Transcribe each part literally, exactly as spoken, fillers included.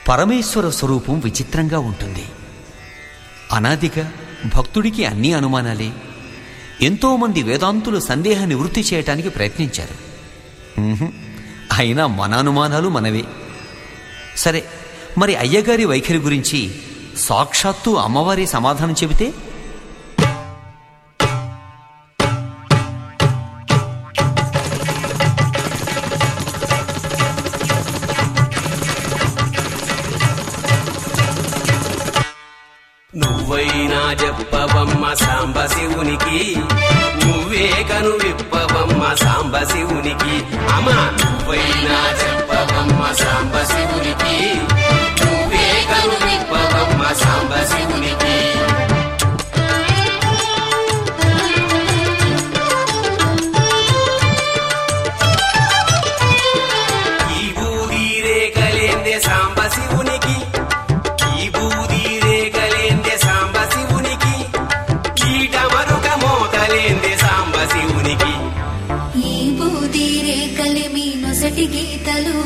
పరమేశ్వర స్వరూపం విచిత్రంగా ఉంటుంది. అనాదిగా భక్తుడికి అన్ని అనుమానాలే. ఎంతోమంది వేదాంతులు సందేహ నివృత్తి చేయటానికి ప్రయత్నించారు. అయినా మన అనుమానాలు మనవే. సరే, మరి అయ్యగారి వైఖరి గురించి సాక్షాత్తు అమ్మవారి సమాధానం చెబితే? నువ్వైనా చెప్పవమ్మ సాంబ శివునికి, నువ్వే కను విప్పవమ్మ సాంబ శివునికి. అమ్మా నువ్వైనా చెప్పవమ్మ సాంబ శివునికి, నువ్వే కను విప్పవమ్మ సాంబ శివునికి. ఈ బూది రేఖలేందే సాంబ శివునికి, ఈ బూది రేఖలేందే సాంబ శివునికి, కీట మరుక మోతలేందే సాంబ శివునికి. ఈ బూది రేఖలే మీ నొసటి గీతలు,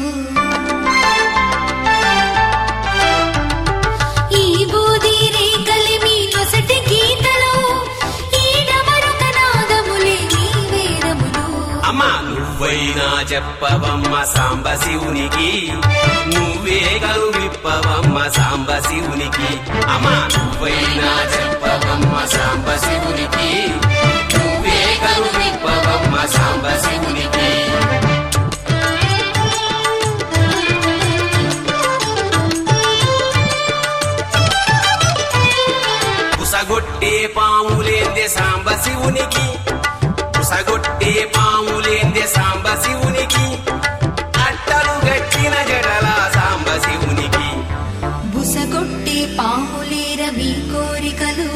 ఈ బూది రేఖలే మీ నొసటి గీతలు, ఈడ మరొక నాదములే మీ వేదములు. అమ్మా నువ్వైనా చెప్పవమ్మ సాంబ శివునికి, నువ్వే కను విప్పవమ్మ సాంబ శివునికి. అమ్మా నువ్వైనా చెప్పవమ్మ సాంబ శివునికి, నువ్వే కను విప్పవమ్మ సాంబ శివునికి. పుసగొట్టే పాములేందే సాంబ శివునికి, పుసగొట్టే పాములేందే సాంబ శివునికి, అట్టలు గట్టిన జడల సాంబ శివునికి. బుసగొట్టే పాములేర మీ కోరికలు,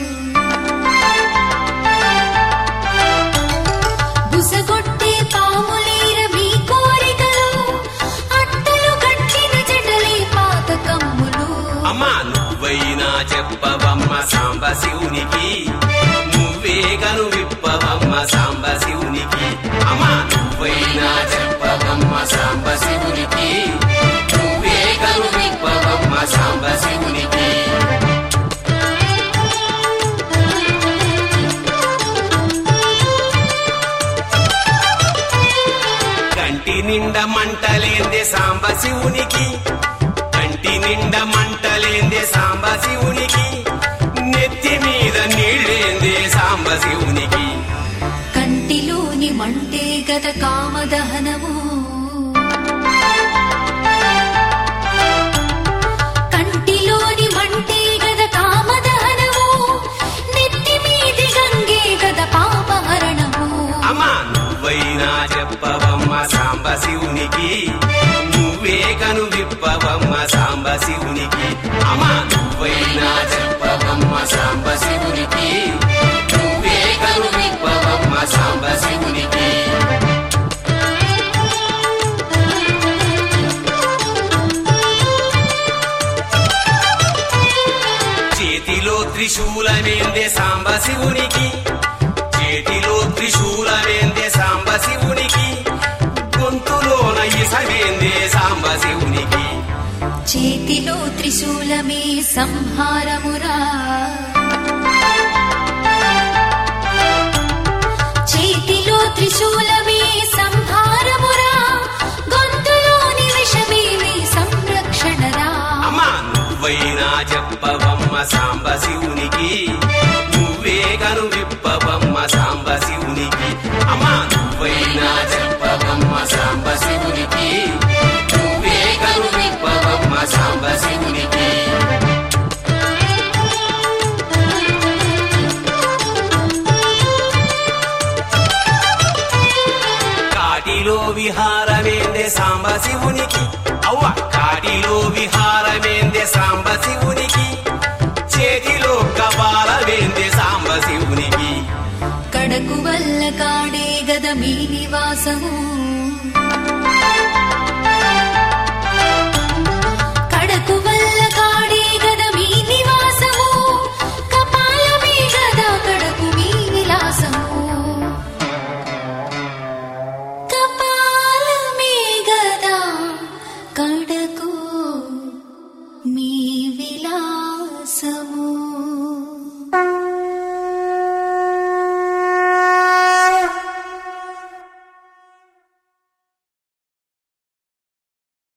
బుసగొట్టే పాములేర మీ కోరికలు, అట్టలు గట్టిన జడలే పాతకమ్ములు. అమ్మా నువ్వైనా చెప్పవమ్మ సాంబ శివునికి, నువ్వే కను విప్పవమ్మ సాంబ శివునికి. అమ్మా నువ్వైనా చెప్పవమ్మ సాంబ శివునికి, నువ్వే కను విప్పవమ్మ సాంబ శివునికి. కంటి నిండా మంటలేందే సాంబ శివునికి, కంటి నిండా మంటలేందే సాంబ శివునికి, నెత్తి మీద నీళ్ళేందే సాంబ శివునికి. కంటిలోని మంటే గద కామదహనము, కంటిలోని మంటే గద కామదహనము, నెత్తి మీది గంగే గద పాపహరణము. అమ్మా నువ్వైనా చెప్పవమ్మ సాంబ శివునికి, నువ్వే కను విప్పవమ్మ సాంబ శివునికి. అమ్మా నువ్వైనా చెప్పవమ్మ సాంబ శివునికి, నువ్వే కను విప్పవమ్మ సాంబ శివునికి. చేతిలో త్రిశూలమేందే సాంబ శివునికి, చేతిలో త్రిశూలమేందే సాంబ శివునికి, గొంతులోన ఇసవేందే సాంబ శివునికి. చేతిలో త్రిశూలమే సంహారమురా, చేతిలో త్రిశూలమే సంహారమురా, గొంతులోని విషమేమి సంరక్షణరా. అమ్మా నువ్వైనా చెప్పవమ్మ సాంబ శివునికి, నువ్వే కను విప్పవమ్మ సాంబ శివునికి. అమ్మా నువ్వైనా చెప్పవమ్మ సాంబ శివునికి, నువ్వే కను విప్పవమ్మ సాంబ శివునికి. కాటిలో విహారమేందే సాంబ శివునికి, అవ్వ కాటిలో విహారమేందే సాంబ శివునికి, చేతిలో కపాలమేందే సాంబ శివునికి. కడకు వల్ల కాడే గద మీ నివాసము,